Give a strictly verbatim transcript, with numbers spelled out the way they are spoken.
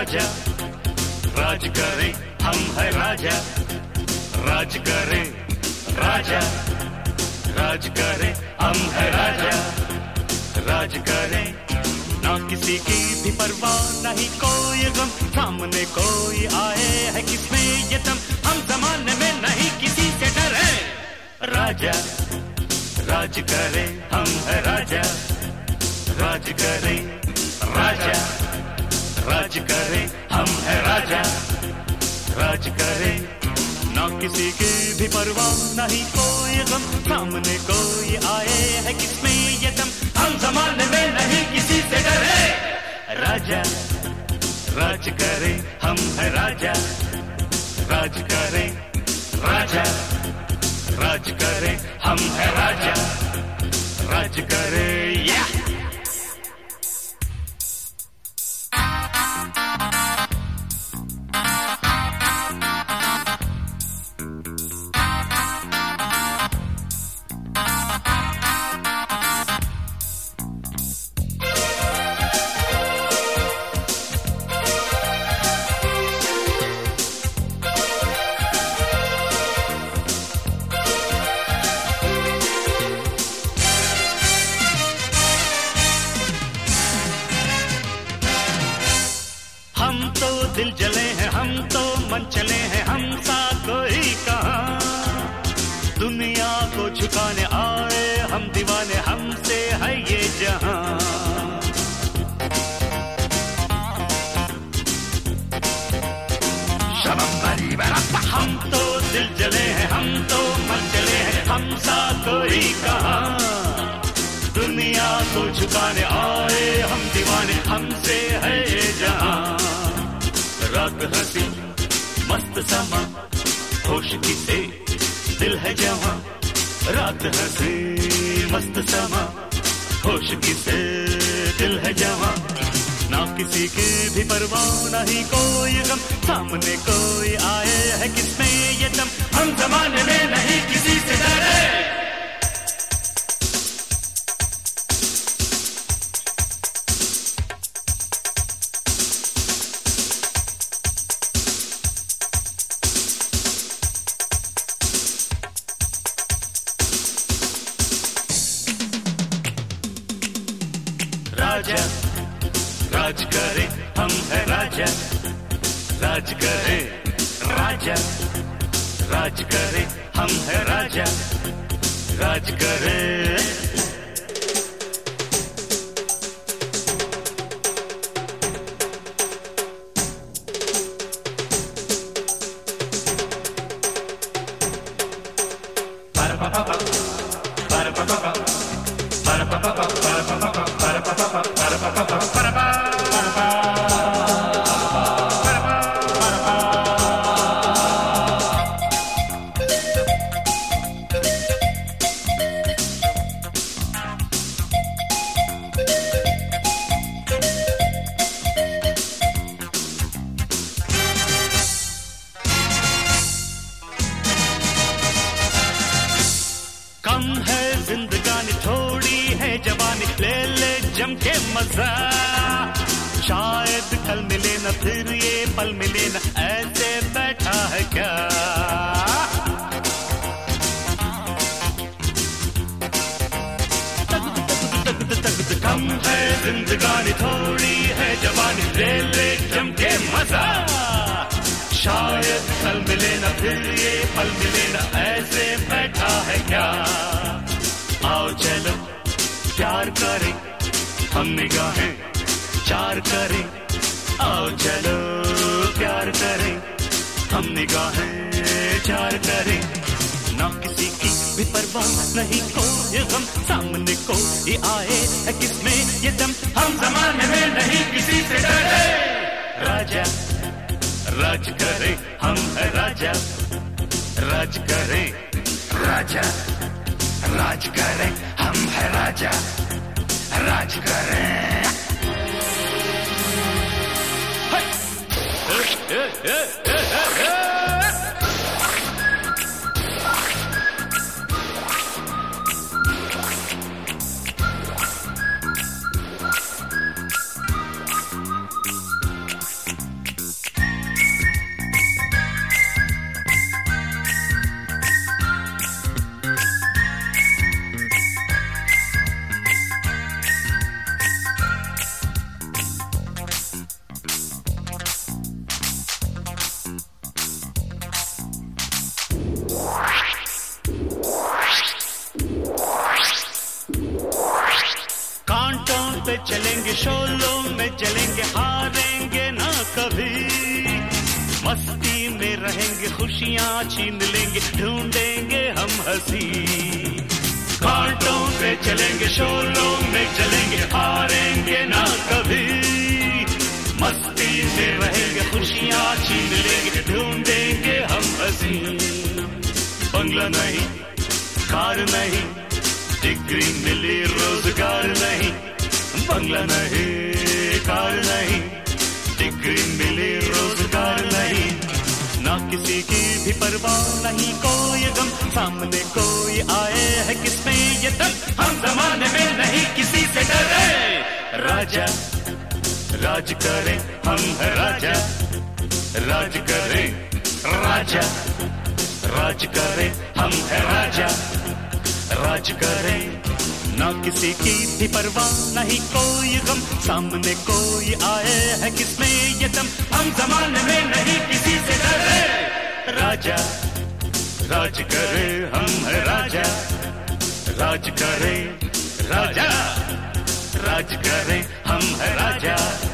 राजा, राज करें हम है राजा, राज करें राजा, राज करें हम है राजा, राज करें ना किसी की भी परवाह, नहीं कोई गम, सामने कोई आए है किसमें ये दम, हम जमाने में नहीं किसी से डरे। राजा, राज करें हम है राजा, राज करें राजा, राज करें हम है राजा, राज करें ना किसी की भी परवाह, नहीं कोई गम, सामने कोई आए है किसमें ये दम, हम जमाने में नहीं किसी से डरे। राजा, राज करें हम है राजा, राज करें राजा, राज करें हम है राजा, राज करें या दिल जले हैं हम तो मन चले हैं हम सा कोई कहाँ, दुनिया को झुकाने आए हम दीवाने, हमसे है ये जहां। हम तो दिल जले हैं हम तो मन चले हैं हम सा कोई कहाँ, दुनिया को झुकाने आए हम दीवाने, हमसे है ये जहां। रात हंसी मस्त समा होश किसे दिल है जवां, रात हंसी मस्त समा होश किसे दिल है जवां, ना किसी की भी परवाह, नहीं कोई गम, सामने कोई आए है किसमें ये दम, हम जमाने में नहीं किसी से डरे। राजा, राज करें हम है राजा, राज करें राजा, राज करें हम है राजा, राज करें। कम है जिंदगानी थोड़ी है जवानी, ले ले जम के मजा, शायद कल मिले न फिर ये पल मिले न, ऐसे बैठा है क्या। कम है जिंदगानी थोड़ी है जवानी, ले ले जम के मजा, शायद कल मिले न फिर ये पल मिले न, ऐसे बैठा है क्या। आओ चलो प्यार करें हम निगाहें चार करें, आओ चलो प्यार करें हम निगाहें चार करें, ना किसी की भी परवाह, नहीं कोई गम, सामने कोई आए है किसमें ये दम, हम जमाने में नहीं किसी से डरे। राजा, राज करें हम है राजा, राज करें राजा, राज करें हम है राजा, राज करें। चलेंगे शोलों में चलेंगे, हारेंगे ना कभी। मस्ती में रहेंगे, खुशियाँ छीन लेंगे, ढूंढेंगे हम हंसी। घाटों पे चलेंगे, शोलों में चलेंगे, हारेंगे ना कभी। मस्ती में रहेंगे, खुशियाँ छीन लेंगे, ढूंढेंगे हम हंसी। बंगला नहीं, कार नहीं, डिग्री मिली रोजगार नहीं। बंगला नहीं, कार नहीं, डिग्री मिली रोजगार नहीं। ना किसी की भी परवाह, नहीं कोई गम, सामने कोई आए है किसमें ये दम। हम जमाने में नहीं किसी से डरे। राजा राज करे, हम है राजा। राज करे राजा, राज करे हम है राजा। राज करे, ना किसी की भी परवाह, नहीं कोई गम, सामने कोई आए है किसमें ये दम। हम जमाने में नहीं किसी से डरे। राजा राज करे, हम है राजा। राज करे राजा, राज करे हम है राजा।